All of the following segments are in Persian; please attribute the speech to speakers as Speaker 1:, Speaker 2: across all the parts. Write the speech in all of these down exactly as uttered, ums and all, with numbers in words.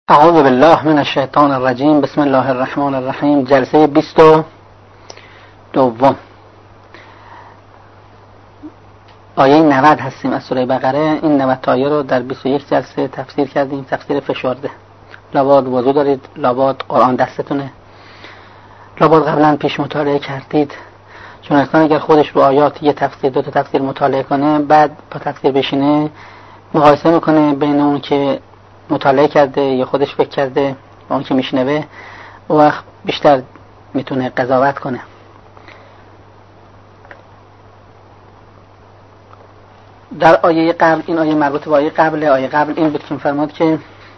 Speaker 1: اعوذ بالله من الشیطان الرجیم. بسم الله الرحمن الرحیم. جلسه بیست و دوم، آیه نود هستیم از سوره بقره. این نود تا آیه رو در بیست و یک جلسه تفسیر کردیم، تفسیر فشرده. لابد وضو دارید، لابد قرآن دستتونه، لابد قبلا پیش مطالعه کردید، چون انسان اگر خودش رو آیات یه تفسیر دو تا تفسیر مطالعه کنه، بعد با تفسیر بشینه مقایسه میکنه بین اون که مطالعه کرده یا خودش فکر کرده و اون که میشنوه، اون وقت بیشتر میتونه قضاوت کنه. در آیه قبل، این آیه مربوط به آیه قبل، آیه قبل این بود که فرمود که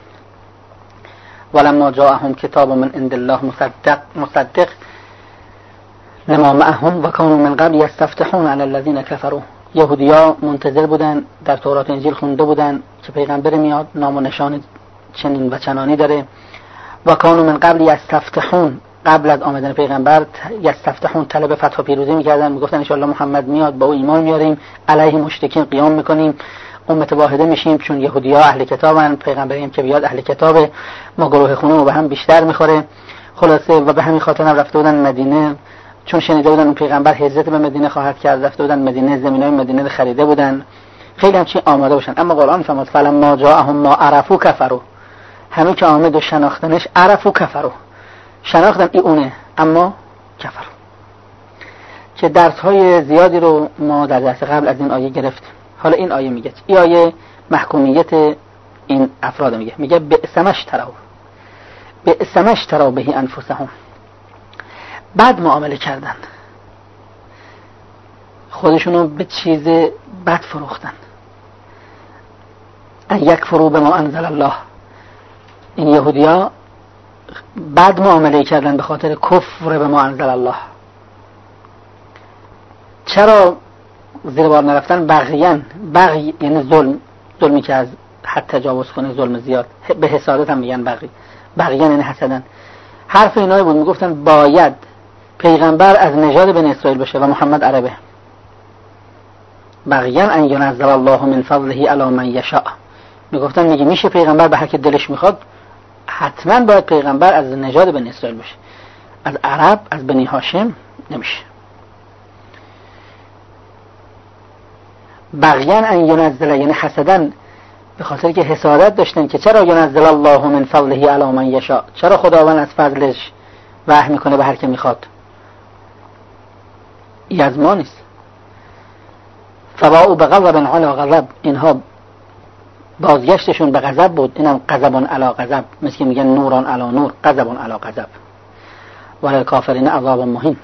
Speaker 1: ولما جاءهم کتاب من عند الله مصدق مصدق لما معهم و كانوا من قبل یستفتحون علی الذین کفروا. یهودیا منتظر بودن، در تورات و انجیل خونده بودن که پیغمبر میاد، نام و نشان چنین و چنانی داره. و کانوا من قبل یستفتحون، قبل از آمدن پیغمبر یستفتحون، طلب فتح و پیروزی میکردن، میگفتن ان شاء الله محمد میاد با او ایمان میاریم، علیه مشرکین قیام میکنیم، امت واحده میشیم، چون یهودیا اهل کتابن، پیغمبری هم که بیاد اهل کتابه، ما گروه خونمون به هم بیشتر میخوره. خلاصه و به همین خاطر هم رفته بودن مدینه، چون شنیده بودن پیغمبر هجرت به مدینه خواهد کرد، رفته بودن مدینه، زمینای مدینه رو خریده بودن، خیلی همچین آماده باشن. اما قرآن فرمود فلما جاءهم ما عرفوا کفروا، همین که آمد و شناختنش، عرفوا کفروا، شناختن ای اونه اما کفر. که درس های زیادی رو ما در درس قبل از این آیه گرفتیم. حالا این آیه میگه، این آیه محکومیت این افراد میگه، میگه بئس ما اشتروا، بئس ما اشتروا به انفسهم، بد معامله کردن، خودشونو به چیز بد فروختن. ان یکفروا بما انزل الله، این یهودیا بد معامله کردن به خاطر کفر به ما انزل الله. چرا زیر بار نرفتن؟ بغیان، بغی یعنی ظلم، ظلمی که از حد تجاوز کنه، ظلم زیاد. به حسادت هم میگن بغی، بغیان یعنی حسدن. حرف اینایی بود، میگفتن باید پیغمبر از نژاد بنی اسرائیل باشه و محمد عربه. بغیان ان ینزل الله من فضله علی من یشاء، میگفتن میگه میشه پیغمبر به هر کی دلش میخواد، حتما باید پیغمبر از نژاد بنی اسرائیل باشه، از عرب، از بنی هاشم نمیشه. بغیان ان ینزل یعنی حسدن، به خاطر که حسادت داشتن که چرا ینزل الله من فضله علی من یشاء، چرا خداوند از فضلش وحی میکنه به هر کی میخواد. این از ما نیست. فباءوا بغضب علی غضب، اینها بازگشتشون به غضب بود، اینم غضب علی غضب، مثل که میگن نوران علی نور، غضب علی غضب، وللکافرین عذاب مهین.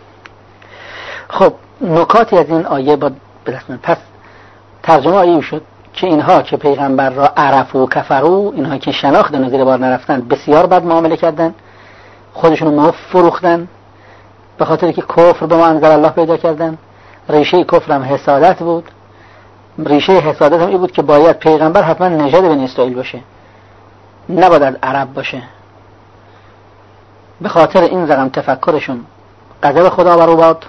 Speaker 1: خب نکاتی از این آیه با بدستن. پس ترجمه آیه شد که اینها که پیغمبر را عرفوا و کفروا، اینها که شناختن و زیر بار نرفتن، بسیار بد معامله کردن، خودشون رو فروختن به خاطر که کفر به ما انزل الله پیدا کردن. ریشه کفر هم حسادت بود. ریشه حسادت هم این بود که باید پیغمبر حتما نژاد بنی اسرائیل باشه، نباید از عرب باشه. به خاطر این زغم تفکرشون غضب خدا بر او باد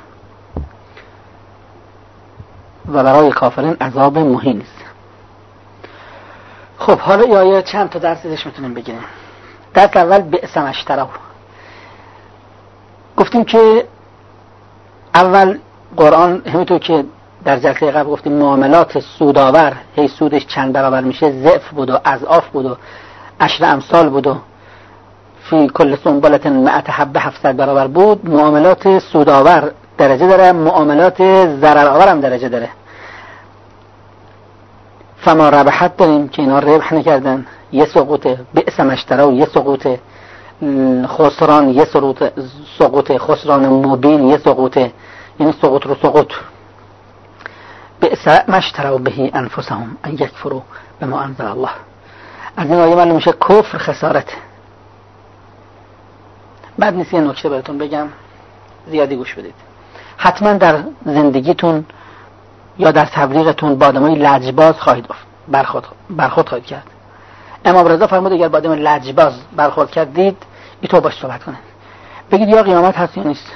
Speaker 1: و برای کافرین عذاب مهین است. خب حالا این آیه چند تا درس ازش میتونیم بگیریم. درس اول بئس ما اشتروا. گفتیم که اول قرآن همینطور که در جلسه قبل گفتیم معاملات سودآور، هی سودش چند برابر میشه، ضعف بود و اضعاف بود و عشر امثال بود و فی کل سنبلة مئة حبه هفتصد برابر بود. معاملات سودآور درجه داره، معاملات ضررآور هم درجه داره. فما ربحت داریم که اینا ربح نکردن، یه سقوطه. بئس ما اشتروا یه سقوطه. خسران یه سقوطه. خسران مبین یه سقوطه، یعنی سقوط رو سقوط. بئس ما اشتروا به انفسهم ان یکفروا بما انزل الله. از این آیه معلوم میشه کفر خسارت. بعد نیست یه نکته براتون بگم، زیادی گوش بدید. حتما در زندگیتون یا در تبلیغتون با آدمای لجباز خواهید برخورد برخورد خواهید کرد. امام رضا فرمود اگر با آدم لجباز برخورد کردید، این تو باش صحبت کنید، بگید یا قیامت هست یا نیست.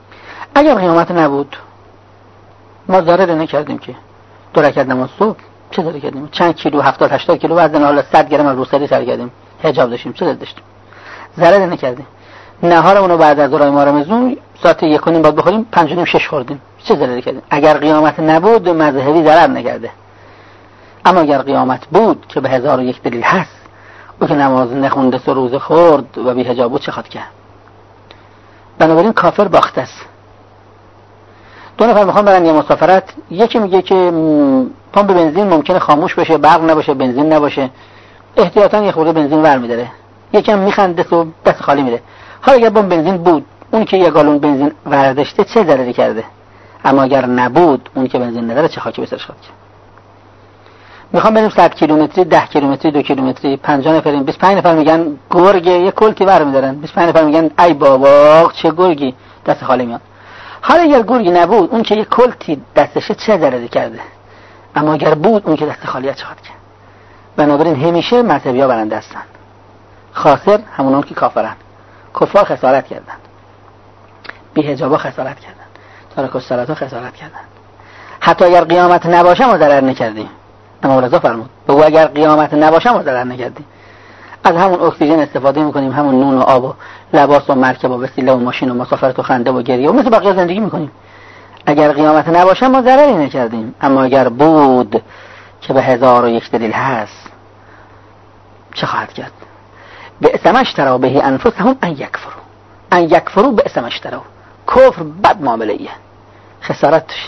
Speaker 1: اگر قیامت نبود ما ضرر نکردیم که، دو رکعت نماز صبح چه داره کردیم؟ چند کیلو هفتاد هشتاد کیلو وزن، حالا صد گرم از روسری سر کردیم، حجاب داشتیم، چه داشتیم؟ ضرر نکردیم. نهارمون رو بعد از ظهر ما رمضان ساعت یک و نیم بعد بخوریم، پنج و نیم شش خوردیم، چه ضرری کردیم؟ اگر قیامت نبود مذهبی ضرر نکرده. اما اگر قیامت بود که به هزار و یک دلیل هست، او که نماز نخونده سه روزه خورد و بی حجاب بود چه خواهد کرد؟ بنابراین کافر باخته است. دو نفر میخوان برن یه مسافرت، یکی میگه که پمپ بنزین ممکنه خاموش بشه، برق نباشه، بنزین نباشه، احتیاطاً یه خورده بنزین ور میداره، یکی هم میخنده و دست خالی میره. حالا اگر پمپ بنزین بود، اون که یه گالون بنزین ورداشته چه ضرری کرده؟ اما اگر نبود، اون که بنزین نداره چه خاکی به سرش خواهد کرد؟ میخوام بریم صد کیلومتری، ده کیلومتری، دو کیلومتری، پنجاه نفریم، بیست و پنج نفر میگن گرگ، یه کلتی ور میدارن، بیست و پنج نفر میگن ای بابا چه گرگی، دست خالی میاد. حالا اگر گرگی نبود، اون که یه کلتی دستشه چه ضرری کرده؟ اما اگر بود، اون که دست خالی چه خواهد کرد؟ بنابراین همیشه مذهبی‌ها برنده هستند. خاسر همونان که کافرن. کفار خسارت کردند، بی حجابا خسارت کردند، تارک الصلاة خسارت کردند. حتی اگر قیامت نباشه ما ضرر نکردیم. اما رضا فرمود بگو اگر قیامت نباشه ما ضرر نکردیم. از همون اکسیژن استفاده میکنیم، همون نون و آب و لباس و مرکب و وسیله و ماشین و مسافرت و خنده و گریه و مثل بقیه زندگی میکنیم. اگر قیامت نباشه ما ضرری نکردیم. اما اگر بود که به هزار و یک دلیل هست چه خواهد کرد؟ بئس ما اشتروا به انفسهم ان یکفروا ان یکفروا بئس ما اشتروا. کفر بد معامله ایه، خسارت توش.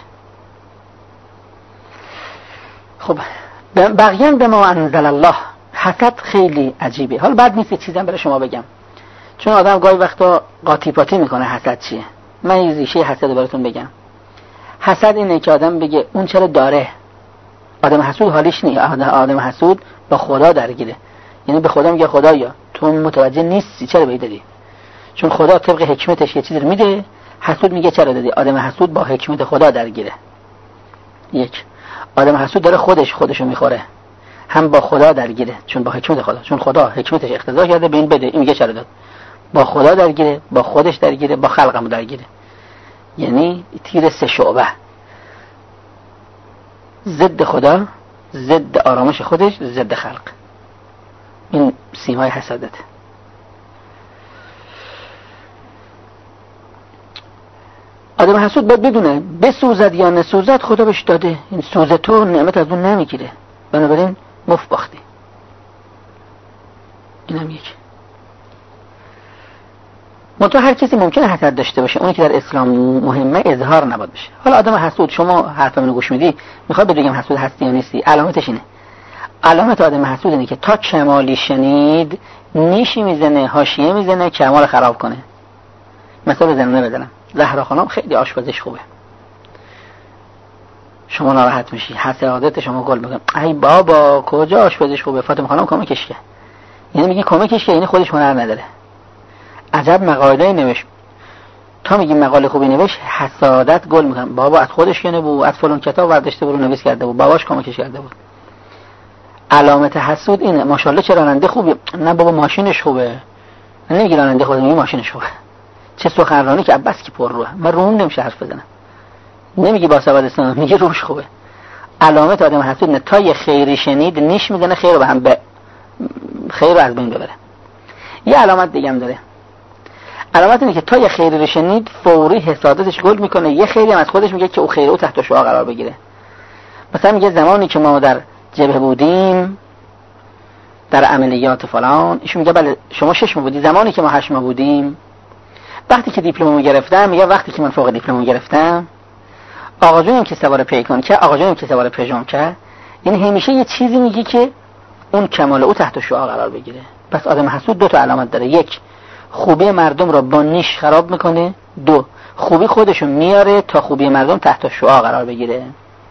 Speaker 1: خب بقیه به ما انزل الله. حسد خیلی عجیبه. حالا بعد نیست چیزم برای شما بگم، چون آدم گاهی وقتا قاطی پاتی میکنه حسد چیه. من یه ریشه حسد براتون بگم. حسد اینه که آدم بگه اون چرا داره. آدم حسود حالیش نیست. آدم حسود با خدا درگیره، یعنی به خدا میگه خدایا تو متوجه نیستی چرا بهی دادی، چون خدا طبق حکمتش یه چیزی رو میده. حسود میگه چرا دادی. آدم حسود با حکمت خدا درگیره. یک آدم حسود داره خودش خودشو میخوره، هم با خدا درگیره چون با حکمت خدا، چون خدا حکمتش اقتضا کرده به این بده، این میگه چرا داد. با خدا درگیره، با خودش درگیره، با خلقم درگیره. یعنی تیر سه شعبه، ضد خدا، ضد آرامش خودش، ضد خلق. این سیمای حسادته. آدم حسود باید بدونه بسوزد یا نسوزد خدا بهش داده. این سوزه تو نعمت از اون نمیگیره، بنابراین مفت باختی. اینم یک. منتها هر کسی ممکنه حسد داشته باشه، اونی که در اسلام مهمه اظهار نباید بشه. حالا آدم حسود، شما حرفمو گوش میدی میخواد بگم حسود هستی یا نیستی، علامتش اینه. علامت آدم حسود اینه که تا کمالی شنید نیشی میزنه، حاشیه میزنه کمال خراب کنه. مثال زنونه بزنم. زهرا خانم خیلی آشپزش خوبه، شما ناراحت میشی، حسادت شما گل میکنه ای بابا کجا آشپزش خوبه، فاطمه خانم کمکش کرد. یعنی میگی کمکش کرد، یعنی خودش هنر نداره. عجب مقاله نوشت، تا میگی مقاله خوبی نوشت حسادت گل میکنه. بابا از خودش کنه بود، از فلان کتاب برداشته بود نویس کرده بود، باباش کمکش کرده بود. علامت حسود اینه. ماشاءالله چه راننده خوبه، نه بابا ماشینش خوبه. نمیگی راننده خوبه، میگی ماشینش خوبه. چه سخنرانی که بس که پر روه، من روم نمیشه حرف بزنم. نمیگی با سواد اسلام، میگی روش خوبه. علامت آدم حسود نه تا یه خیری شنید نیش میزنه خیر رو به هم به خیر رو از بین ببره. یه علامت دیگه هم داره. علامت اینه که تا یه خیری رو شنید فوری حسادتش گل میکنه، یه خیری هم از خودش میگه که او خیره او تحت شعاع قرار بگیره. مثلا میگه زمانی که ما در جبهه بودیم در عملیات فلان، ایشون میگه بله شما شش ماه بودی، زمانی که ما هشت ماه بودیم، وقتی که دیپلممو گرفتم، میگه وقتی که من فوق دیپلممو گرفتم آقا جونم که سوار پیکان که آقا جونم که سوار پژون که، یعنی همیشه یه چیزی میگی که اون کمال او تحت شعاع قرار بگیره. پس آدم حسود دو تا علامت داره. یک، خوبی مردم را با نیش خراب میکنه. دو، خوبی خودشو میاره تا خوبی مردم تحت شعاع قرار بگیره.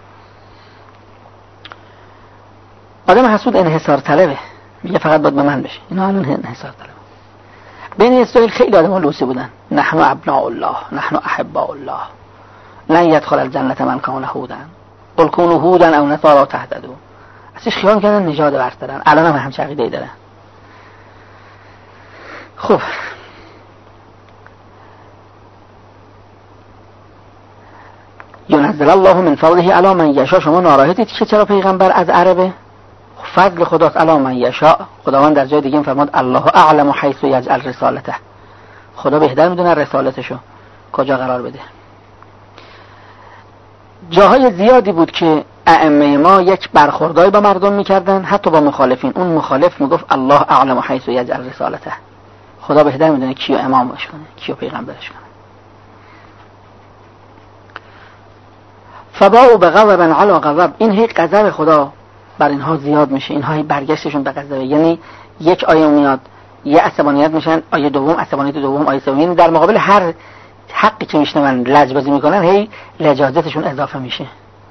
Speaker 1: آدم حسود انحصار طلبه، میگه فقط باید به من بشه. اینا الان انحصار طلبه. بین اسرائیل خیلی آدم ها لوسی بودن. نحن ابناء الله، نحن احباء الله، لن يدخل الجنة من كان هودا، قل كونوا هودا او نصارى تهتدوا. ازش خیال میکنن نژاد برترن. الان هم همچه عقیده‌ای دارن. خب انزل الله من فضله علی من یشاء. شما ناراحتید که چرا پیغمبر از عربه؟ فضل خداست علی من یشاء. خداوند در جای دیگه فرمود الله اعلم حیث یجعل رسالته. خدا بهتر میدونه رسالتشو کجا قرار بده. جاهای زیادی بود که ائمه ما یک برخوردای با مردم میکردن، حتی با مخالفین. اون مخالف میگفت الله اعلم حیث یجعل رسالته. خدا بهتر میدونه کیو امامش کنه، کیو پیغمبرش کنه. فباءوا بغضب علی غضب. این هی غضب خدا بر اینها زیاد میشه، اینها هی برگشتشون به غضب. یعنی یک آیه میاد یه عصبانیت میشن، آیه دوم عصبانیت دوم، آیه سوم. یعنی در مقابل هر حقی که میشنون لجبازی میکنن، هی لجاجتشون اضافه میشه.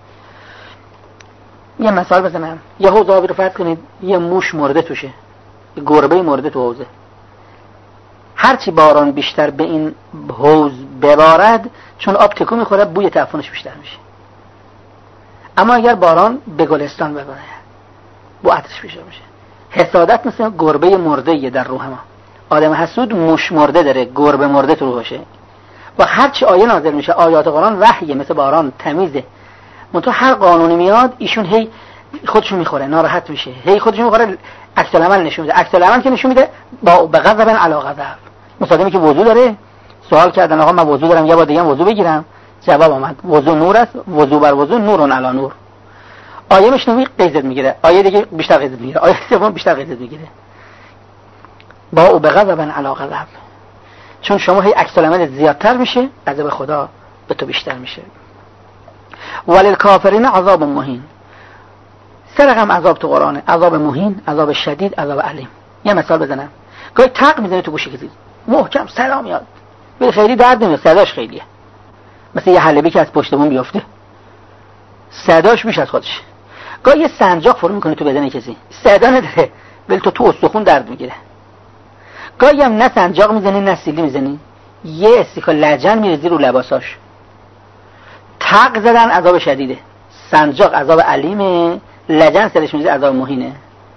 Speaker 1: یه مثال بزنم، یه حوض آبی رو فرض کنید یه موش مرده توشه، یه گربه مرده تو حوضه. هرچی باران بیشتر به این حوض ببارد، چون آب تکون میخوره بوی تعفنش بیشتر میشه. اما اگر باران به گلستان بباره، بو عطرش بیشتر میشه. حسادت مثل گربه مرده در روح ما. آدم حسود موش مرده داره، گربه مرده تو روحشه. و هرچی آیه نازل میشه، آیات قرآن وحیه، مثل باران تمیزه. منتها هر قانونی میاد ایشون هی خودشون میخوره، ناراحت میشه، هی خودشون میخوره، عکس العمل نشون میده. عکس العمل که نشون میده با به غضب علی غضب. مثلا که وضو داره، سوال کردن آقا من وضو دارم، یه بار دیگه وضو بگیرم. جواب آمد وضو نور است، وضو بر وضو نورون علی نور. آیه مشنوی غیظت میگیره، آیه دیگه بیشتر غیظت میگیره، آیه سوم بیشتر غیظت میگیره. با او به غضب علی غضب. چون شما هی عکس العمل زیادتر میشه، غضب خدا به تو بیشتر میشه. وللکافرین عذاب مهین. سه رقم عذاب تو قرآنه، عذاب مهین، عذاب شدید، عذاب علیم. یه مثال بزنم، گاهی تق میزنه تو گوشی کسی، محکم صدا میاد، ولی خیلی درد نمیاد، صداش خیلیه. مثل یه حلبی که از پشت بوم بیفته، صداش بیش از خودش. گاهی یه سنجاق فرو میکنه تو بدن کسی، صدا نداره ولی تو تو استخون درد میگیره. گاهی هم نه سنجاق میزنی نه سیلی میزنی، یه استیکا لجن میریزی رو لباساش. تق زدن عذاب شدیده، سنجاق عذاب علیمه، لجن سرش میزه عذاب مهینه.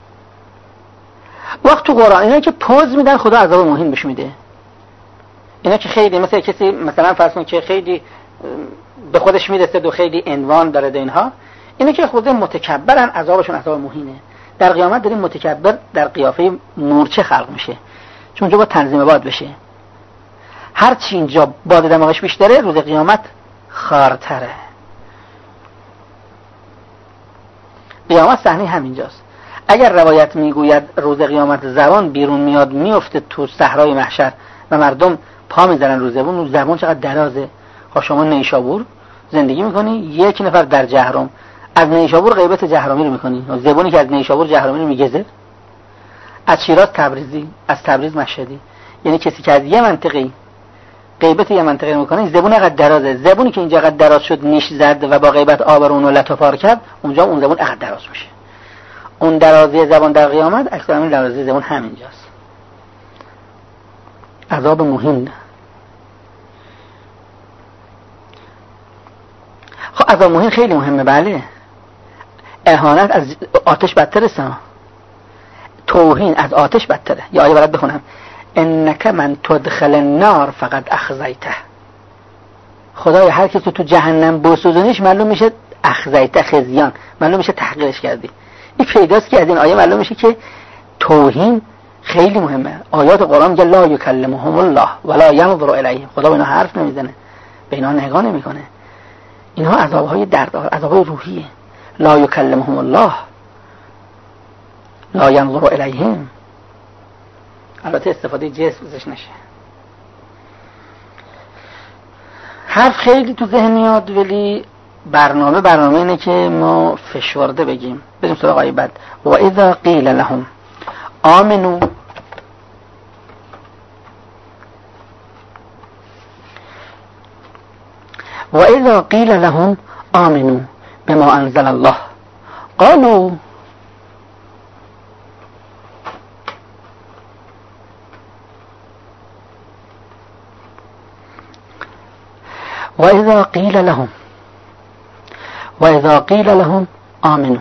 Speaker 1: وقت تو قرآن اینا که پوز میدن خدا عذاب مهین بهش میده. اینا که خیلی مثلا کسی مثلا فرض کن که خیلی به خودش میرسه و خیلی عنوان داره ده اینها، اینا که خود متکبرن عذابشون عذاب مهینه. در قیامت داریم متکبر در قیافه مورچه خلق میشه، چون اونجا با تنظیم باد بشه. هر چی اینجا باد دماغش بیشتره، روز قیامت خارتره. قیامت صحنه همینجاست. اگر روایت میگوید روز قیامت زبان بیرون میاد میفته تو صحرای محشر و مردم پا میزنن رو زبون. رو زبون چقدر درازه. خب شما نیشابور زندگی میکنی، یک نفر در جهرم از نیشابور غیبت جهرمی رو میکنی، زبونی که از نیشابور جهرمی رو میگذه، از شیراز تبریزی، از تبریز مشهدی. یعنی کسی که از یه منطقه غیبت یه منطقه میکنه، زبون اینقدر درازه. زبونی که اینجا قد دراز شد نیش زد و با غیبت آبرون و لطفار کرد، اونجا اون زبون اینقدر دراز میشه. اون درازی زبان در قیامت اکثر همین درازی زبان همینجاست. عذاب مهین. خب عذاب مهین خیلی مهمه. بله، اهانت از آتش بدتره، سما توهین از آتش بدتره. یا آیه برات بخونم، انک من تدخل النار فقط اخزیته. خدای هر کسی تو جهنم بسوزونیش معلوم میشه اخزیته، خزیان، معلوم میشه تحقیرش کردی. این پیداست که از این آیه معلوم میشه که توهین خیلی مهمه. آیات قرآن میگه لا یکلمهم الله ولا ینظر الیهم. خدا به اینا حرف نمیزنه، به اینا نگاه نمیکنه. اینها عذابهای دردآور، عذابهای روحیه. لا یکلمهم الله لا ینظر الیهم. البته استفاده جسم ازش نشه. حرف خیلی تو ذهن میاد، ولی برنامه برنامه اینه که ما فشرده بگیم. بریم سراغ آیه بعد. و اذا قیل لهم آمنو و اذا قیل لهم آمنو بما انزل الله قالوا و اذا قیل لهم و اذا قیل لهم آمنو.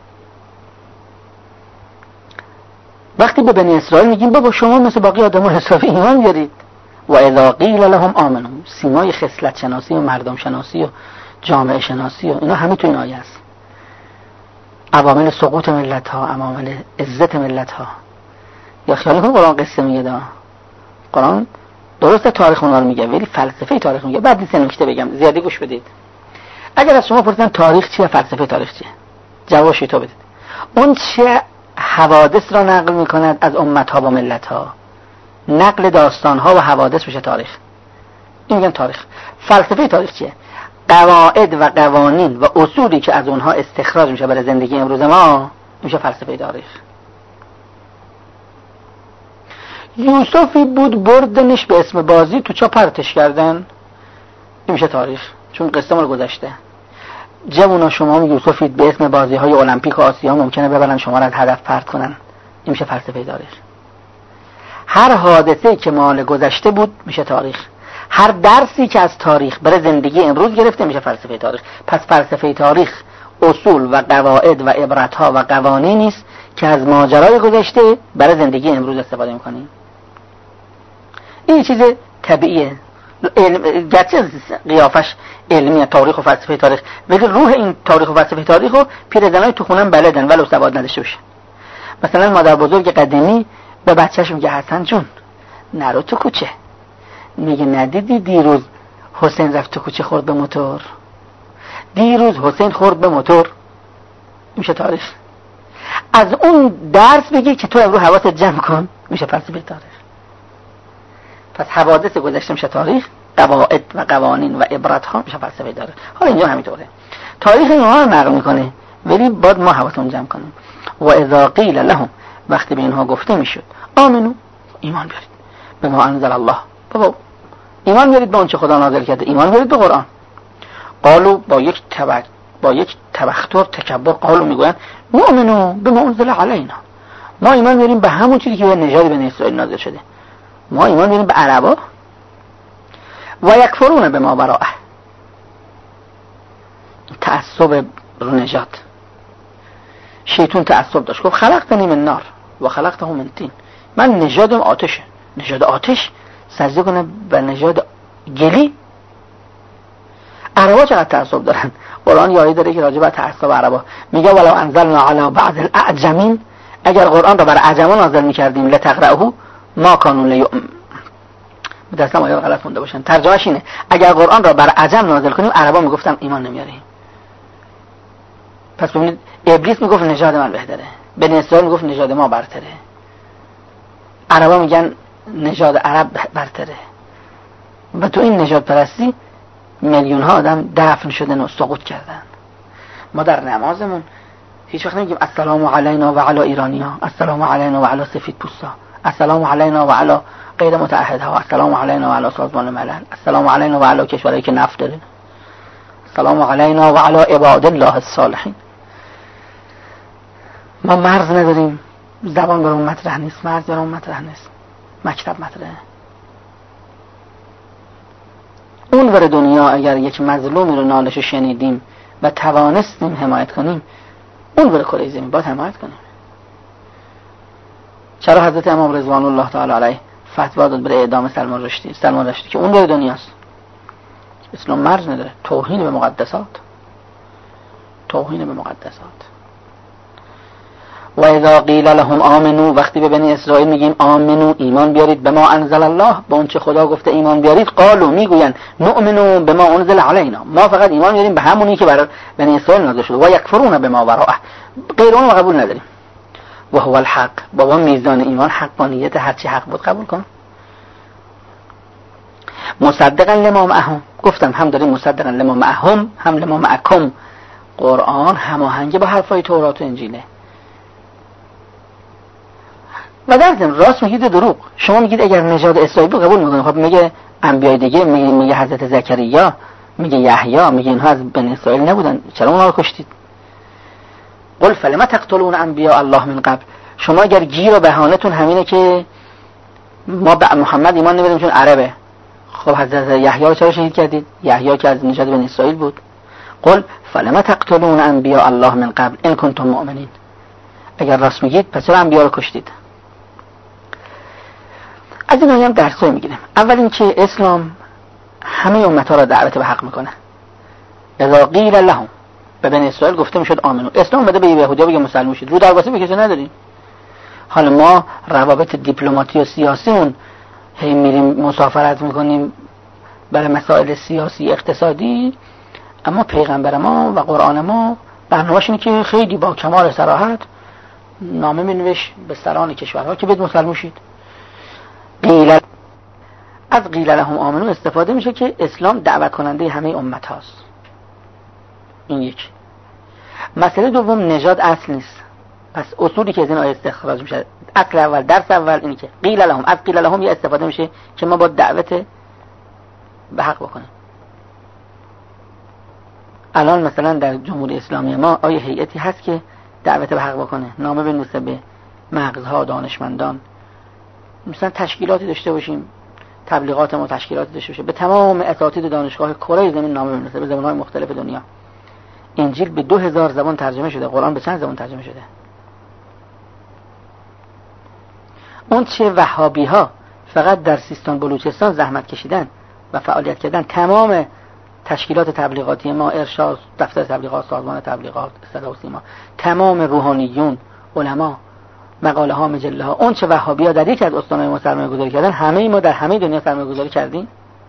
Speaker 1: وقتی به بنی اسرائیل میگیم بابا شما مثل باقی آدم ها حسابی ایمان بیارید، و اذا قیل لهم آمنو، سیمای خصلت شناسی و مردم شناسی و جامعه شناسی و اینا همه تو این آیه است. عوامل سقوط ملت ها، عوامل عزت ملت ها. یا خیال کن قرآن قصه میگه دا. قرآن درسته تاریخ اونا رو میگه ولی فلسفه تاریخ میگه. بعد این نکته بگم زیادی گوش بدید. اگر از شما پرسیدن تاریخ چیه، فلسفه تاریخ چیه، جوابش تو بدید. اون چه حوادث را نقل میکند از امت ها و ملت ها، نقل داستان ها و حوادث میشه تاریخ. این میگن تاریخ. فلسفه تاریخ چیه؟ قواعد و قوانین و اصولی که از اونها استخراج میشه برای زندگی امروز ما میشه فلسفه تاریخ. یوسفی بود بردنش به اسم بازی تو چا پرتش کردن، این میشه تاریخ، چون قصه ما گذشته. جوونا شما هم یوسفید به اسم بازی های المپیک و آسیا ممکنه ببرن شما را از هدف پرت کنن، این میشه فلسفه تاریخ. هر حادثه که مال گذشته بود میشه تاریخ. هر درسی که از تاریخ برای زندگی امروز گرفته میشه فلسفه تاریخ. پس فلسفه تاریخ اصول و قواعد و عبرت‌ها و قوانینی است که از ماجرای گذشته برای زندگی امروز استفاده می‌کنیم. این چیز طبیعیه، گرچه قیافش علمیه تاریخ و فلسفه تاریخ، ولی روح این تاریخ و فلسفه تاریخ رو پیرزنای تو خونم بلدن ولو سواد نداشته باشه. مثلا مادر بزرگ قدیمی به بچه‌ش میگه حسن جون نرو تو کوچه، میگه ندیدی دیروز حسین رفت تو کوچه خورد به موتور، دیروز حسین خورد به موتور. میشه تاریخ. از اون درس بگی که تو امروز حواست جمع کن، میشه فلسفه تاریخ. پس حوادث گذشته میشه تاریخ، قواعد و قوانین و عبرت ها میشه فلسفه تاریخ. حالا اینجا همینطوره، تاریخ اینها رو نقل میکنه ولی باید ما حواسمون جمع کنیم. و اذا قیل لهم، وقتی به اینها گفته میشد آمنو، ایمان بیارید به ما انزل الله، بابا ایمان بیارید به آنچه خدا نازل کرده، ایمان بیارید به قرآن. قالو با یک تبع با یک تبختر تکبر قالو میگویند نؤمنو بما انزل علینا، ما ایمان میاریم به همون چیزی که به نژاد بنی اسرائیل نازل شده، ما ایمان میاریم به عربا. و یکفرون بما وراءه، تعصب رو نژاد. شیطان تعصب داشت، گفت خلقتنی من نار و خلقته من طین، من نژادم آتشه، نژاد آتش سجده کنه به نژاد گلی. عربا چقدر تعصب دارن. قرآن یاری داره که راجع به تعصب عربا میگه ولو انزلنا علی بعض الاعجمین، اگر قرآن رو بر عجمان نازل میکردیم لتقرأه ما کانوا لیؤمنون. دستم آیه غلط مونده باشن، ترجمهش اینه اگر قرآن را بر عجم نازل کنیم عربا میگفتن ایمان نمیاریم. پس ببینید ابلیس میگفت نژاد من بهتره، بنی اسرائیل میگفت نژاد ما برتره، عربا میگن نژاد عرب برتره. و تو این نژاد پرستی میلیون ها آدم دفن شدن و سقوط کردن. ما در نمازمون هیچ وقت نمیگیم السلام علینا و علی ایرانی‌ها، السلام علینا و علی سفید پوستا، السلام علینا و علی غیر متعهدها، السلام علینا و علی سازمان ملل، السلام علینا و علی کشورهایی که نفت داره، السلام علینا و علی عباد الله الصالحین. ما مرز نداریم، زبان برامون مطرح نیست، مرز برامون مطرح نیست، مکتب مطرحه. اون ور دنیا اگر یک مظلومی رو نالش شنیدیم و توانستیم حمایت کنیم، اون ور کره زمین باید حمایت کنیم. چرا حضرت امام رضوان الله تعالی علیه فتوا داد برای اعدام سلمان رشدی؟ سلمان رشدی که اون ور دنیاست. اسلام مرز نداره، توهین به مقدسات، توهین به مقدسات. و اذا قیل لهم آمنو، وقتی به بنی اسرائیل میگیم آمنو ایمان بیارید به ما انزل الله، به اون چه خدا گفته ایمان بیارید، قالو میگوین نؤمنو به ما انزل علینا، ما فقط ایمان بیاریم به همونی که برای بنی اسرائیل نازل شده. و یکفرون به ما وراءه، غیر اون قبول نداریم. و هو الحق، بابا میزان ایمان حقانیت هر چی حق بود قبول کن. مصدقا لما معهم، گفتم هم داریم مصدقا لما معهم هم لما معکم. قرآن هماهنگ با حرفای تورات و انجیله. و در ضمن راست میگید دروغ. شما میگید اگر نژاد اسرائیل قبول میکنه، خب میگه انبیای دیگه، میگه, میگه حضرت زکریا، میگه یحیی، میگه اینها از بنی اسرائیل نبودن، چرا اونها رو کشتید؟ قل فلما تقتلون انبیاء الله من قبل، شما اگر گیر و بهانتون همینه که ما به محمد ایمان نمیدیم چون عربه، خب حضرت یحیی رو چرا شهید کردید؟ یحیی که از نژاد بنی اسرائیل بود. قل فلما تقتلون انبیاء الله من قبل ان کنتم مؤمنین، اگر راست میگید پس چرا انبیا رو کشتید؟ از این آیه هم درسایی میگیریم. اول اینکه اسلام همه امتها را دعوت به حق میکنه. اذا قیل لهم به بنی اسرائیل گفته میشد آمنو، اسلام بده به یهودیا بگه مسلمان شید، رو درواسی به کسی نداریم. حالا ما روابط دیپلماتی و سیاسیمون هی میریم مسافرت میکنیم برای مسائل سیاسی اقتصادی، اما پیغمبر ما و قرآن ما برنامه‌اش اینه که خیلی با کمال صراحت نامه مینوشت به سران کشورها که بد مسلمان شید. قیل از قیل لهم آمنو استفاده میشه که اسلام دعوت کننده همه امت هاست. این یک. مسئله دوم نژاد اصل نیست. پس اصولی که از این آیه استخراج میشه، اصل اول درس اول اینه که قیل لهم، از قیل لهم یه استفاده میشه که ما با دعوت به حق بکنیم. الان مثلا در جمهوری اسلامی ما آیه هیئتی هست که دعوت به حق بکنه، نامه بنویسه به مغزها، دانشمندان، مثلا تشکیلاتی داشته باشیم، تبلیغات ما تشکیلاتی داشته باشه، به تمام اساتید دانشگاه کره زمین نامه بنویسه به زبان‌های مختلف دنیا. انجیل به دو هزار زبان ترجمه شده، قرآن به چند زبان ترجمه شده. اون چه وهابی ها فقط در سیستان بلوچستان زحمت کشیدن و فعالیت کردن، تمام تشکیلات تبلیغاتی ما، ارشاد، دفتر تبلیغات، سازمان تبلیغات، صدا و سیما، تمام روحانیون، علما، مقاله ها، مجله ها، اون چه وهابی ها در یک از استانهای ما سرمایه گذاری کردن، همه ما در همه دنیا سرمایه گذاری کردیم.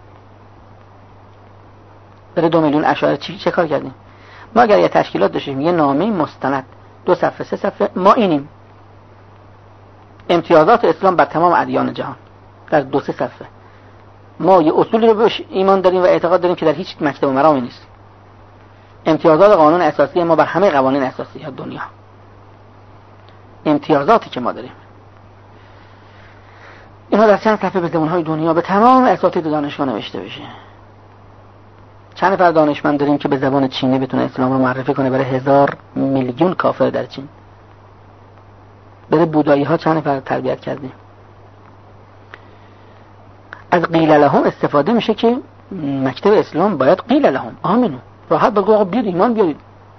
Speaker 1: برای دو میلیون اشاعره چی چه کار کردیم؟ ما اگر یه تشکیلات داشتیم، یه نامه مستند دو صفحه سه صفحه، ما اینیم امتیازات اسلام بر تمام ادیان جهان در دو سه صفحه. ما یه اصولی رو بهش ایمان داریم و اعتقاد داریم که در هیچ مکتب و مرامی نیست. امتیازات قانون اساسی ما بر همه قوانین اساسی دنیا، امتیازاتی که ما داریم، اینا در چند صفحه به زبان‌های دنیا به تمام اساتید دانشگاه نوشته بشه. چند نفر دانشمند داریم که به زبان چینی بتونه اسلام رو معرفی کنه برای هزار میلیون کافر در چین. برای بودایی ها چند نفر تربیت کردیم. از قیل لهم استفاده میشه که مکتب اسلام باید قیل لهم آمنو، راحت بگو آقا بیاد ایمان بیارید.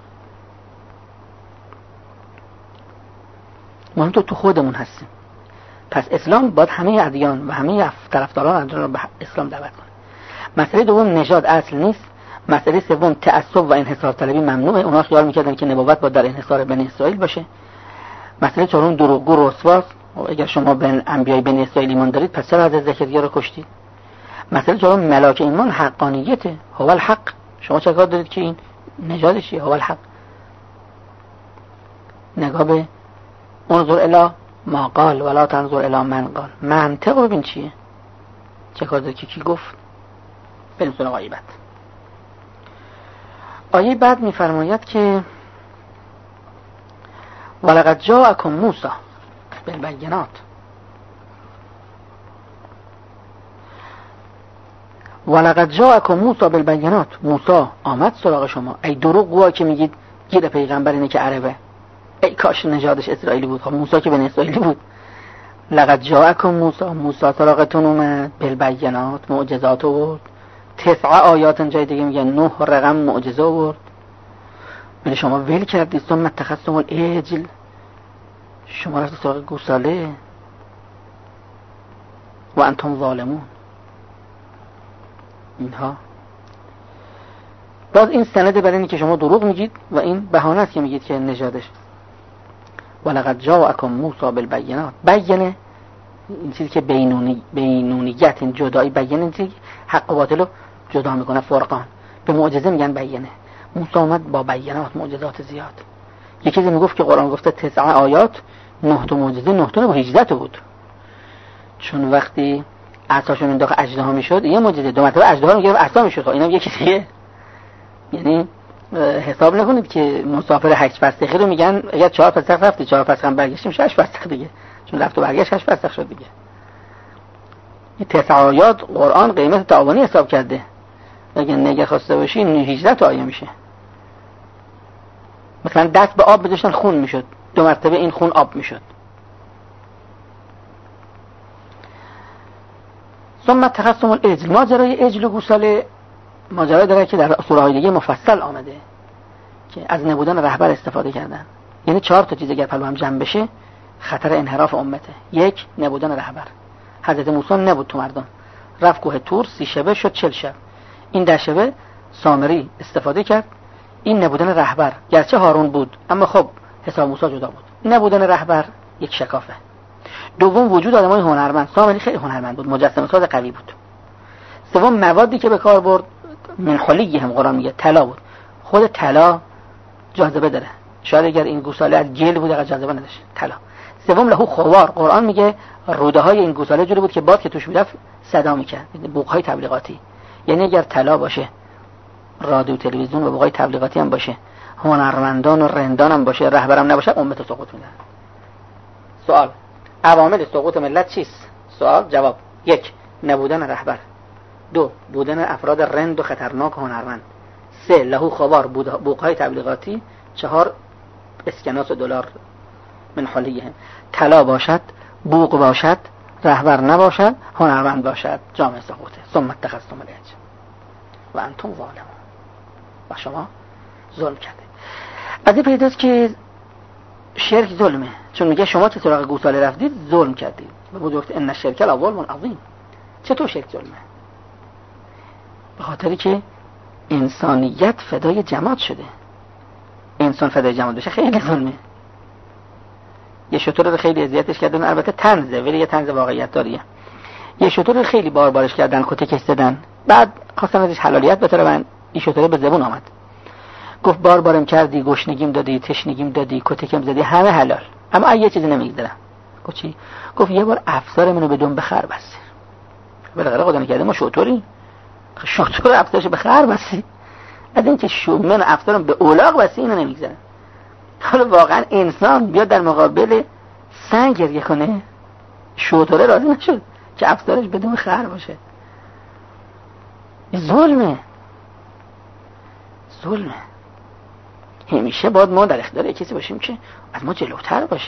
Speaker 1: ما تو تو خودمون هستیم، پس اسلام باید همه ادیان و همه طرفداران ادیان رو به اسلام دعوت کنه. مسئله دوم نژاد اصل نیست. مسئله سوم تعصب و انحصار طلبی ممنوعه. اونا خیال میکردن که نبوت باید در انحصار بنی اسرائیل باشه. مسئله چهارم دروغگو رسواست. اگر شما به انبیای بنی اسرائیل ایمان دارید پس چرا حضرت زکریا رو کشتید؟ مسئله چهارم ملاک ایمان حقانیته، هو الحق. شما چه کار دارید که این نژادش هو الحق؟ نگاه به انظر الی ما قال ولا تنظر الی من قال. منطق ببین چیه، چه کار دارید که کی گفت. بریم سراغ آیه بعد. آیه بعد میفرماید که ولقد جاءکم موسی بالبینات. ولقد جاءکم موسی بالبینات. موسی آمد سراغ شما. ای دروغگوها که میگید گیر پیغمبر اینه که عربه، ای کاش نژادش اسرائیلی بود. خب موسی که بنی اسرائیلی بود. لقد جاءکم موسی، موسی سراغتون اومد بالبینات، معجزات آورد. تسع آیات جای دیگه میگن نه رقم معجزه آورد. ولی شما ول کردید. ثم اتخذتم العجل، شما رفتید سراغ گوساله. و انتم ظالمون. اینها باز این سنده برای اینه که شما دروغ میگید و این بهانه است که میگید که نژادش. ولقد جاءکم موسی بالبینات. بیانه این چیزی که بینونی بینونیت، این جدایی، بیانه این چیزی حق و باطل رو جدا میکنه. فرقان. به معجزه میگن بیانه. موسی اومد با بیانات، معجزات زیاد. یکی چیزی میگفت که قرآن گفته تسع آیات، نه تا معجزه، نه تا با هجده تا بود. چون وقتی عصاشون انداخت اژدها میشد، یه معجزه. دو مرتبه اژدها رو گرفت عصا میشد. اینم یکی دیگه. یعنی حساب نکنید که مسافر هشت فسخی رو میگن اگر چهار فسخ رفتی چهار فسخ هم برگشتیم شش فسخ دیگه، چون رفت و برگشت هشت فسخ شد دیگه. این تسع آیات قرآن قیمت تعاونی حساب کرده. اگه نگه خواسته باشی هجده تا آیه میشه. مثلا دست به آب بذاشتن خون میشد، دو مرتبه این خون آب میشد. ثم اتخذتم العجل. ماجرای عجل و گوساله ماجرای داره که در سوره های دیگه مفصل آمده که از نبودن رهبر استفاده کردن. یعنی چهار تا چیز اگر پلو هم جمع بشه خطر انحراف امته. یک، نبودن رهبر. حضرت موسی نبود تو مردم، رفت کوه طور، سی شبه شد چل شب. این ده شبه سامری استفاده کرد. این نبودن رهبر، گرچه هارون بود اما خب حساب موسی جدا بود. نبودن رهبر یک شکافه. دوم وجود آدمای هنرمند. سامری خیلی هنرمند بود، مجسمه ساز قوی بود. سوم موادی که به کار برد من حلیه هم قرآن میگه طلا بود. خود طلا جاذبه داره. شاید اگر این گوساله از گل بود اگر جاذبه نداشت طلا. سوم لهو خوار، قرآن میگه روده های این گوساله جوری بود که باد که توش میرفت صدا میکرد، بوق های تبلیغاتی. یعنی اگر طلا باشه، رادیو تلویزیون و بوق های تبلیغاتی هم باشه، هنرمندان و رندان هم باشه، رهبرم نباشه، امت سقوط میدن. سوال: عوامل سقوط ملت چیست؟ سوال جواب: یک، نبودن رهبر. دو، بودن افراد رند و خطرناک و هنرمند. سه، لهو خوار، بوق های تبلیغاتی. چهار، اسکناس و دلار من حلیه. طلا باشد، بوق باشد، رهبر نباشد، هنرمند باشد، جامعه سقوطه. ثم اتخذتم العجل و انتم ظالمون. و شما ظلم کرده. از این پیداست که شرک ظلمه، چون میگه شما که سراغ گوساله رفتید ظلم کردید. به بزرگت ان الشرک لظلم عظیم. چطور شرک ظلمه؟ به خاطری که انسانیت فدای جماعت شده. انسان فدای جماعت بشه خیلی ظلمه. یه شطور رو خیلی اذیتش کردن، البته طنزه ولی یه طنز واقعیت داریه. یه شطور رو خیلی بار بارش کردن، کتکش زدن، بعد خواستن ازش حلالیت بطلبن. این شطور به زبون آمد، گفت بار بارم کردی، گشنگیم دادی، تشنگیم دادی، کتکم زدی، همه حلال، اما یه چیزی نمیگذرم. گفت چی؟ گفت یه بار افسار منو به دنبه خر بستی. بالاخره خدا نکرده ما شطوری، شطور افسارش به خر بستی، از این که شو من افسارم به اولاغ بستی، اینو نمیگذرم. حالا واقعا انسان بیاد در مقابل سنگ گریه کنه؟ شطوره راضی نشد که افسارش بدون خر باشه. ظلمه، ظلمه. همیشه باید ما در اختیار کسی باشیم که از ما جلوتر باشه.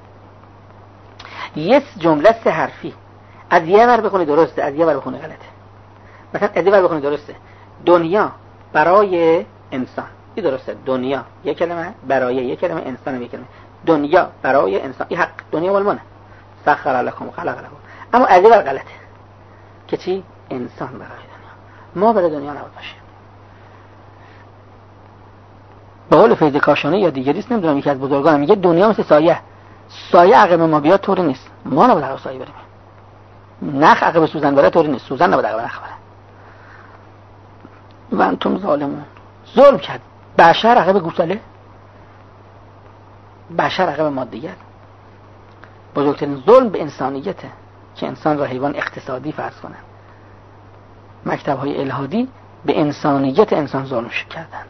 Speaker 1: یه جمله سه حرفی از یه ور بخونی درسته، از یه ور بخونی غلطه. مثلا از یه ور بخونی درسته، دنیا برای انسان، این درسته. دنیا یک کلمه، برای یک کلمه، انسان یک کلمه. دنیا برای انسان، این حق دنیا مال منه. سخر لکم خلق لکم. اما از یه ور غلطه که چی؟ انسان برای دنیا، ما برای دنیا نباید باشیم. به قول فیض کاشانی یا دیگریست، نمیدونم یکی از بزرگان میگه دنیا مثل سایه، سایه عقب ما بیاد طوری نیست، ما نباید عقب سایه بریم. نخ عقب سوزن بره طوری نیست، سوزن نباید عقب نخ بره. و انتم ظالمون. ظلم کرد. بشر عقب گوساله، بشر عقب مادیت. بزرگترین ظلم به انسانیته که انسان را حیوان اقتصادی فرض کنند. مکتب‌های الحادی به انسانیت انسان ظلم کردند.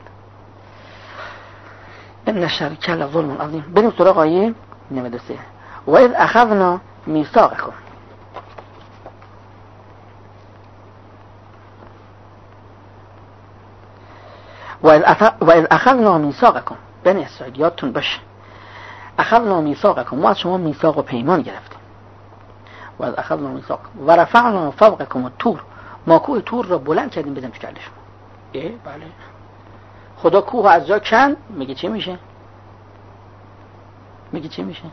Speaker 1: ان الشرک لظلم عظیم. بریم سراغ آیه نود و سه. و اذ اخذنا میثاقکم. و اذ اخذنا میثاقکم، بنی اسرائیل یادتون باشه، اخذنا میثاقکم، ما از شما میثاق و پیمان گرفتیم. و اذ اخذنا میثاق و رفعنا فوقکم الطور، ما کوه طور را بلند کردیم بزنیم تو کله شما. اه بله، خدا کوه از جا کند، میگه چی میشه؟ میگه چی میشه؟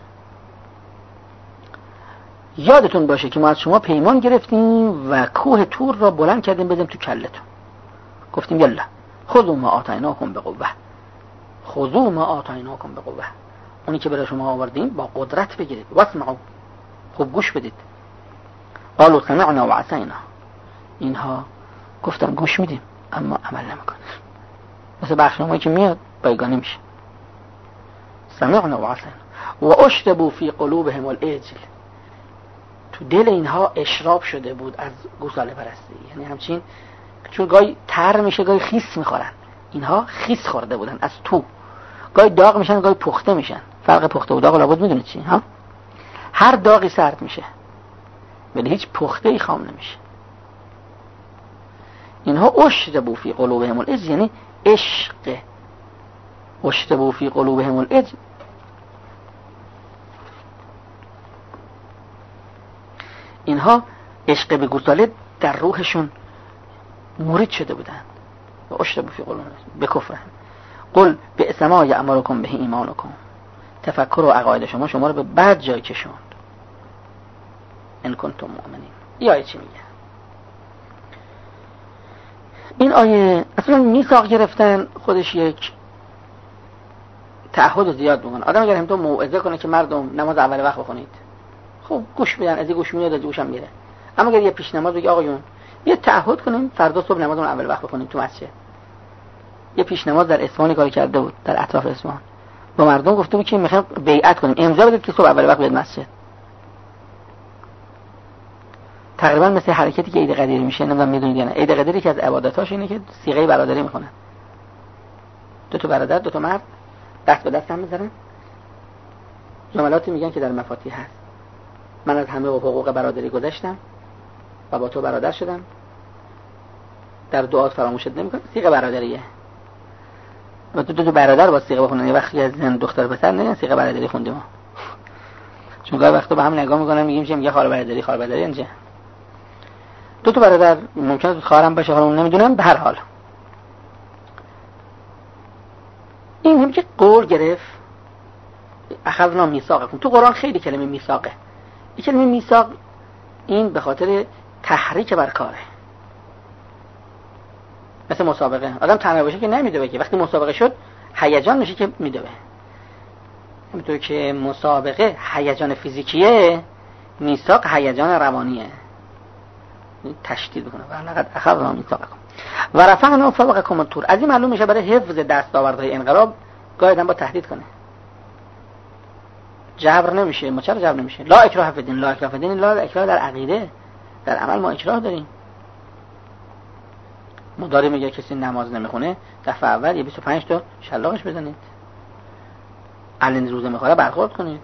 Speaker 1: یادتون باشه که ما از شما پیمان گرفتیم و کوه طور را بلند کردیم بزنیم تو کلتون. گفتیم یلا خذوا ما آتیناکم بقوه، خذوا ما آتیناکم بقوه، اونی که برای شما آوردیم با قدرت بگیرید. واسمعوا، خوب گوش بدید. قالوا سمعنا و عصینا، اینها گفتن گوش میدیم اما عمل نمیکنن. مثل بخشنامه‌ای که میاد بایگانی میشه. سمعنا و عصینا و اشربوا فی قلوبهم العجل، تو دل اینها اشراب شده بود از گوساله پرستی. یعنی همچین، چون گاهی تر میشه گاهی خیس میخورن، اینها خیس خورده بودن از تو. گاهی داغ میشن گاهی پخته میشن. فرق پخته و داغ لابد میدونید چی ها؟ هر داغی سرد میشه ولی هیچ پخته ای خام نمیشه. اینها اشربوا فی قلوبهم العجل، یعنی عشق. اشربوا فی قلوبهم العجل، اینها عشق به گوساله در روحشون مورد شده بودند. و اشربوا فی قلوبهم به کفرهم. قل بئس ما یأمرکم به ایمانکم، تفکر و عقاید شما شما رو به بد جای کشوند. ان کنتم مؤمنین. یا چی میگه؟ این آیه اصلا میثاق گرفتن خودش یک تعهد زیاد میکنه. آدم اگر همینطور موعظه کنه که مردم نماز اول وقت بخونید، خب گوش میدن، از این گوش میاد از گوشم میره. اما اگر یه پیش نماز بگه آقایون یه تعهد کنیم فردا صبح نمازمون اول وقت بخونیم تو مسجد. یه پیش نماز در اصفهان کار کرده بود، در اطراف اصفهان با مردم گفته بود که میخوایم بیعت کنیم، امضا بدید که صبح اول وقت بیاد مسجد. تقریبا مثل حرکتی که عید قدیر میشه، نمیدونم میدونید یا نه. عید قدیر که از عبادتاش اینه که صیغه برادری میکنن. دو تا برادر، دو تا مرد دست به دست هم میذارن. جملاتی میگن که در مفاتیح هست. من از همه حقوق برادری گذشتم و با تو برادر شدم. در دعات فراموشت نمیکنم. صیغه برادریه. و دو تا برادر با صیغه بخونن. یه وقتی از زن دختر پسر نه صیغه برادری خوندیم ما. چون گاهی وقتا با هم نگاه میکنن میگیم چه میگه خاله برادری، خاله برادری اینجا. دو تا برادر ممکنه خواهرم باشه، حالا نمیدونم، به هر حال این هم که قول گرفت اخذنا میثاقکم. تو قرآن خیلی کلمه میثاقه. این کلمه میثاق این به خاطر تحریک بر کاره. مثل مسابقه، آدم تنها باشه که نمیدوه، که وقتی مسابقه شد هیجان میشه که میدوه. همونطور که مسابقه هیجان فیزیکیه، میثاق هیجان روانیه. تشدید کنه و لقد اخذنا میثاقکم و رفعنا فوقکم الطور. از این معلوم میشه برای حفظ دستاوردهای انقلاب گاهی آدم با تهدید کنه. جبر نمیشه. ما چرا جبر نمیشه؟ لا اکراه فی الدین. لا اکراه فی الدین، لا اکراه در عقیده، در عمل ما اکراه داریم. مداری میگه کسی نماز نمیخونه دفعه اول یه بیست و پنج تا شلاقش بزنید. الان روزه میخوره برخورد کنید.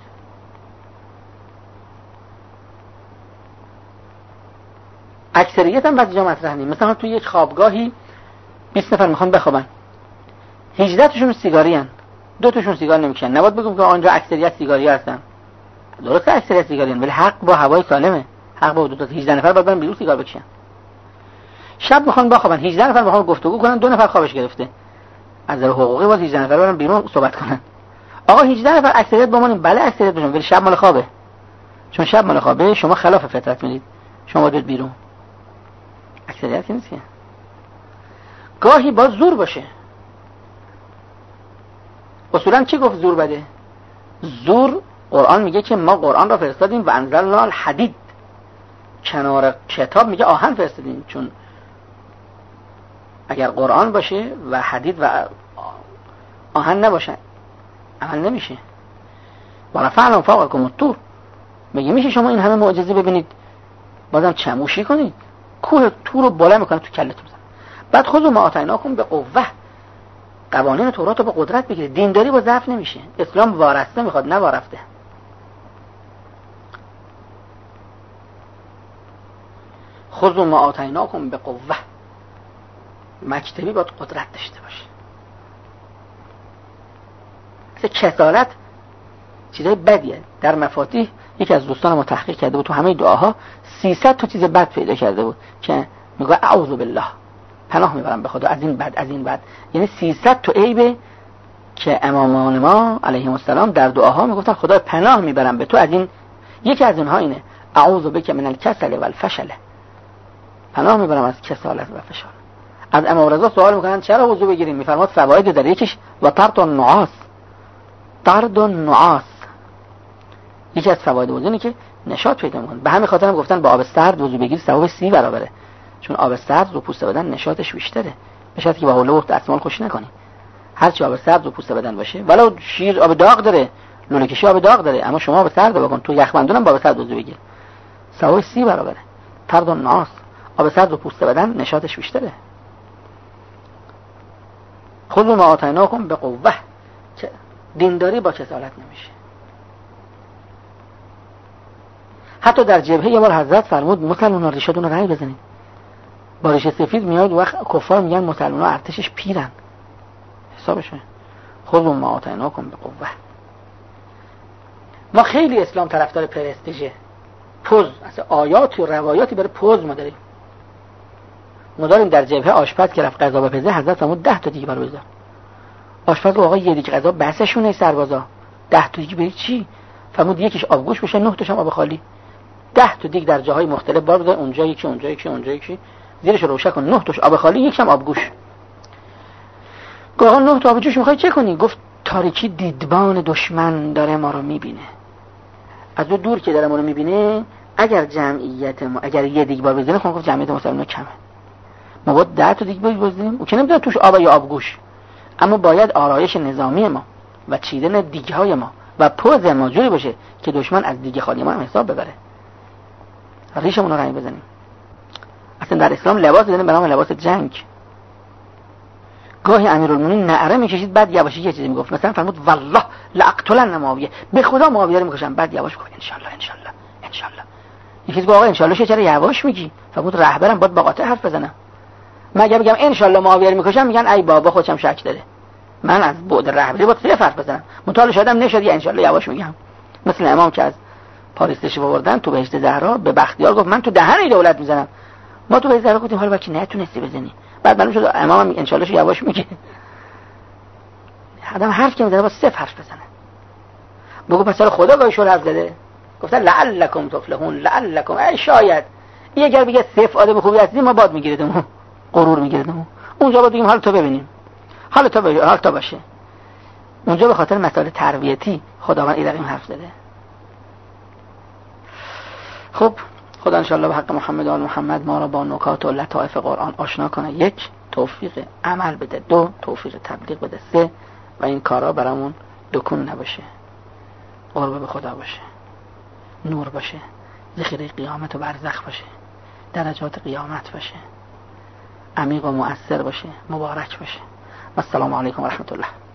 Speaker 1: اکثریت هم بعضی جا مطرح نیست. مثلا تو یک خوابگاهی بیست نفر میخوان بخوابن، هجده تاشون سیگاری هن، دو تاشون سیگار نمیکشن. نباید بگم که آنجا اکثریت سیگاری هستن. درسته اکثریت سیگاری هن، ولی حق با هوای سالمه. حق با دو تا هجده نفر باید برن بیرون سیگار بکشن. شب میخوان بخوابن، هجده نفر میخوان گفتگو کنن، دو نفر خوابش گرفته. از نظر حقوقی باید هجده نفر برن بیرون صحبت کنن. آقا هجده نفر اکثریت بمونیم، بله اکثریت بشون، ولی شب مال خوابه. چون شب مال خوابه شما خلاف فطرت میدید، شما باید بیرون. اکثریت نیست که. گاهی باز زور باشه. اصولا کی گفت زور بده؟ زور قرآن میگه که ما قرآن را فرستادیم و انزلنا الحدید. کنار کتاب میگه آهن فرستادیم، چون اگر قرآن باشه و حدید و آهن نباشه عمل نمیشه. و رفعنا فوقکم الطور. میگه میشه شما این همه معجزه ببینید بازم چموشی کنید؟ کوه تور رو بالا میکنه تو کلتون بزن. بعد خودو ما آتیناکم به قوه. قوانین تورات رو به قدرت بگیرید. دینداری با ضعف نمیشه. اسلام وارسته میخواد، نه وارفته. خودو ما آتیناکم به قوه. مکتبی باید قدرت داشته باشه. مثل کسالت چیزای بدیه. در مفاتیح یکی از دوستان ما تحقیق کرده بود، تو همه دعاها سیصد تا چیز بد پیدا کرده بود که میگه اعوذ بالله، پناه میبرم به خدا از این بد، از این بد. یعنی سیصد تا عیبه که امامان ما علیهم السلام در دعاها میگفتن خدا پناه میبرم به تو از این. یکی از اونها اینه اعوذ بک من الکسل والفشل، پناه میبرم از کسالت و فشل. از امام رضا سوال میکنن چرا وضو بگیریم؟ میفرماد فواید داره. یکیش و طرد النعاس، طرد النعاس، یکی از فواید وضو اینه که نشاط پیدا میکنه. به همین خاطر هم گفتن با آب سرد وضو بگیری ثواب سی برابره، چون آب سرد رو پوست بدن نشاطش بیشتره. به شرطی که با حول و وقت دستمال خوش نکنی. هر چی آب سرد رو پوست بدن باشه، ولو شیر آب داغ داره، لوله کشی آب داغ داره، اما شما آب سرد بکن، تو یخبندون هم با آب سرد وضو بگیر، ثواب سی برابره. طرد النعاس، آب سرد رو پوست بدن نشاطش بیشتره. خود ما آتیناکم به قوه. دینداری با کسالت نمیشه. حتی در جبهه یه بار حضرت فرمود مسلمانان ریشتون رو رنگ بزنید. با ریشه سفید میاد وقت کفار میگن مسلمانان ارتشش پیرن. حسابشه. خود ما آتیناکم به قوه. ما خیلی اسلام طرفدار پرستیژه، پوز، اصلا آیاتی و روایاتی برای پوز ما داریم. ما داریم در جبهه آشپز که رفت غذا بپزه، حضرت فرمود ده تا دیگه برو بذار. آشپز آقا یه دیگه غذا بسشونه سربازا، ده تا دیگه برای چی؟ فرمود یکیش آبگوش بشه، نه تاش هم آب خالی. ده تا دیگه در جاهای مختلف بار بذار، اونجا یکی، اونجا یکی، اونجا یکی. زیرش رو روشن کن، نه تاش آب خالی، یکم آبگوش. گفت آقا نه تا آب جوش میخوای چه کنی؟ گفت تاریکی دیدبان دشمن داره ما رو میبینه، از اون دور که داره ما رو میبینه، اگر جمعیت ما اگر یه دیگ بار بزنه، خب گفت جمعیت مسلمان‌ها کمه، ما باید ده تا دیگ بار بزنیم، اون که نمیدونه توش آب یا آبگوش، اما باید آرایش نظامی ما و چیدن دیگ‌های ما و پوز ما جوری باشه که دشمن از دیگه خالی ما هم حساب ببره، ریشمون رو رنگ بزنیم. اصلا در اسلام لباس دیدن به نام لباس جنگ. گاهی امیرالمومنین نعره میکشید، بعد یواشکی یه چیزی میگفت، مثلا فرمود والله لاقتلن معاویه، به خدا معاویه رو میکشم، بعد یواش گفت ان شاء الله ان شاء الله ان شاء الله. یکی گفت آقا ان شاء الله چرا یواش میگی؟ فرمود رهبرم باید با قاطع حرف بزنم، مگه بگم ان شاء الله معاویه رو میکشم میگن ای بابا خودم شک داره، من از بعد رهبری باید صرف حرف بزنم، مطالعه شدم نشد ان شاء الله یواش میگم. مثل امام که از پاریس تشریف آوردن تو بهشت زهرا، به بختیار گفت من تو دهن دولت میزنم، ما تو بهشت زهرا گفتیم حالا بچه نتونستی بزنی، بعد معلوم شد امام ان شاء الله یواش میگه. آدم حرف که میزنه با صفر حرف بزنه. بگو پس خدا گاهی شور حرف زده، گفتن لعلکم تفلحون، لعلکم، ای شاید این اگر بگه صفر آدم خوبی هستی ما باد میگیردمون، غرور میگیردمون، اونجا باید بگیم حالا تو ببینیم، حالا تو ببین، حالا تو باشه. اونجا به خاطر مسائل تربیتی خداوند این حرف زده. خب خدا انشاءالله به حق محمد و آل محمد ما را با نکات و لطائف قرآن آشنا کنه. یک، توفیق عمل بده. دو، توفیق تبلیغ بده. سه، و این کارا برامون دکون نباشه، قرب به خدا باشه، نور باشه، ذخیره قیامت و برزخ باشه، درجات قیامت باشه، عمیق و مؤثر باشه، مبارک باشه. السلام علیکم و رحمت الله.